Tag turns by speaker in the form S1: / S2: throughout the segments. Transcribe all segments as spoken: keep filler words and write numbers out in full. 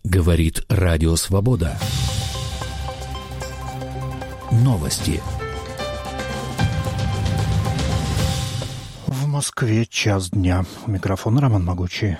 S1: Говорит Радио Свобода. Новости.
S2: В Москве час дня. У микрофона Роман Могучий.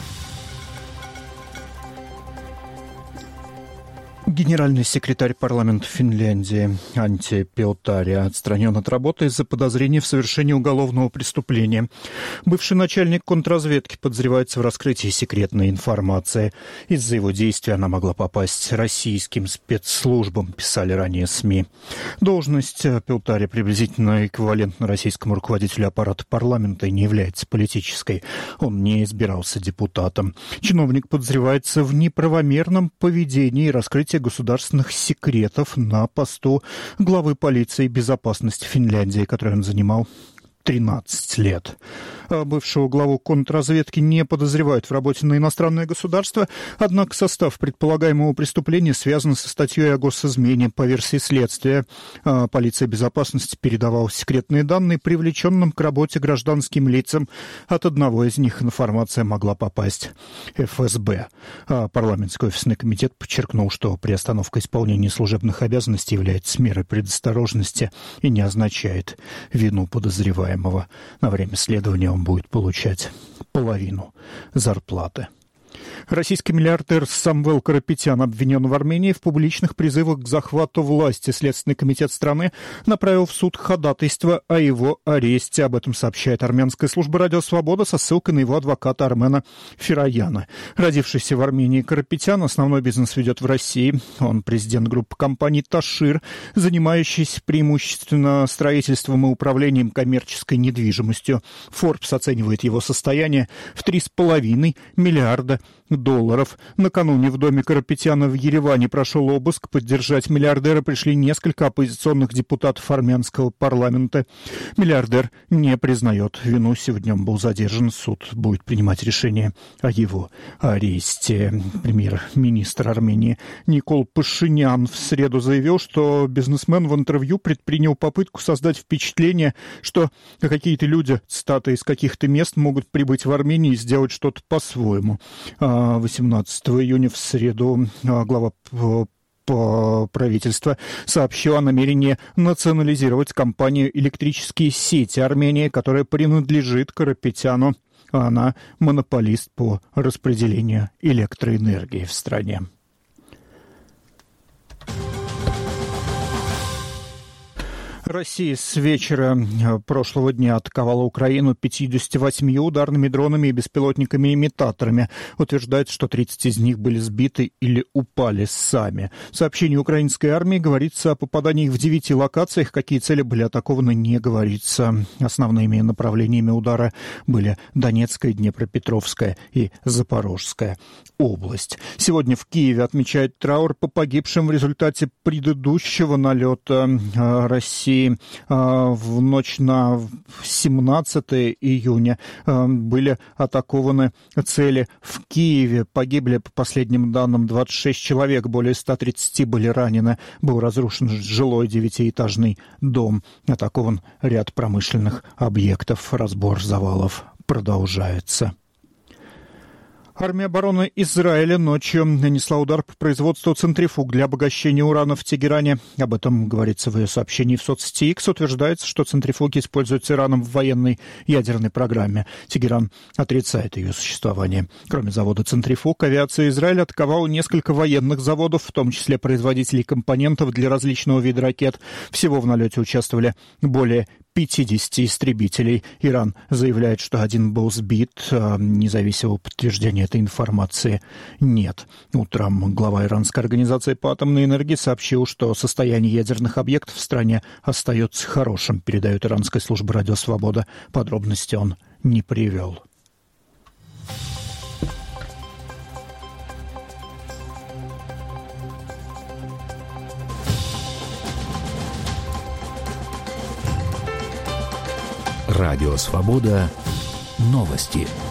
S2: Генеральный секретарь парламента Финляндии Анtti Peltory отстранен от работы из-за подозрений в совершении уголовного преступления. Бывший начальник контрразведки подозревается в раскрытии секретной информации. Из-за его действий она могла попасть российским спецслужбам, писали ранее СМИ. Должность Peltory приблизительно эквивалентна российскому руководителю аппарата парламента и не является политической. Он не избирался депутатом. Чиновник подозревается в неправомерном поведении и раскрытии государственных секретов на посту главы полиции и безопасности Финляндии, который он занимал тринадцать лет. Бывшего главу контрразведки не подозревают в работе на иностранное государство, однако состав предполагаемого преступления связан со статьей о госизмене. По версии следствия, полиция безопасности передавала секретные данные привлеченным к работе гражданским лицам. От одного из них информация могла попасть эф эс бэ. Парламентский офисный комитет подчеркнул, что приостановка исполнения служебных обязанностей является мерой предосторожности и не означает вину подозреваемого. На время следования он будет получать половину зарплаты. Российский миллиардер Самвел Карапетян обвинен в Армении в публичных призывах к захвату власти. Следственный комитет страны направил в суд ходатайство о его аресте. Об этом сообщает армянская служба «Радио Свобода» со ссылкой на его адвоката Армена Фераяна. Родившийся в Армении Карапетян основной бизнес ведет в России. Он президент группы компаний «Ташир», занимающийся преимущественно строительством и управлением коммерческой недвижимостью. Forbes оценивает его состояние в три с половиной миллиарда долларов. Накануне в доме Карапетяна в Ереване прошел обыск. Поддержать миллиардера пришли несколько оппозиционных депутатов армянского парламента. Миллиардер не признает вину. Сегодня он был задержан. Суд будет принимать решение о его аресте. Премьер-министр Армении Никол Пашинян в среду заявил, что бизнесмен в интервью предпринял попытку создать впечатление, что какие-то люди, цитата, из каких-то мест могут прибыть в Армению и сделать что-то по-своему. восемнадцатого июня в среду глава правительства сообщил о намерении национализировать компанию «Электрические сети Армении», которая принадлежит Карапетяну. Она монополист по распределению электроэнергии в стране. Россия с вечера прошлого дня атаковала Украину пятьюдесятью восьмью ударными дронами и беспилотниками-имитаторами. Утверждается, что тридцать из них были сбиты или упали сами. В сообщении украинской армии говорится о попадании в девяти локациях. Какие цели были атакованы, не говорится. Основными направлениями удара были Донецкая, Днепропетровская и Запорожская область. Сегодня в Киеве отмечают траур по погибшим в результате предыдущего налета России. В ночь на семнадцатое июня были атакованы цели в Киеве. Погибли, по последним данным, двадцать шесть человек, более ста тридцати были ранены. Был разрушен жилой девятиэтажный дом. Атакован ряд промышленных объектов. Разбор завалов продолжается. Армия обороны Израиля ночью нанесла удар по производству центрифуг для обогащения урана в Тегеране. Об этом говорится в ее сообщении в соцсети X. Утверждается, что центрифуги используются Ираном в военной ядерной программе. Тегеран отрицает ее существование. Кроме завода центрифуг, авиация Израиля атаковала несколько военных заводов, в том числе производителей компонентов для различного вида ракет. Всего в налете участвовали более пятидесяти истребителей. Иран заявляет, что один был сбит. Независимого подтверждения этой информации нет. Утром глава иранской организации по атомной энергии сообщил, что состояние ядерных объектов в стране остается хорошим, передает иранская служба «Радио Свобода». Подробности он не привел.
S1: Радио Свобода. Новости.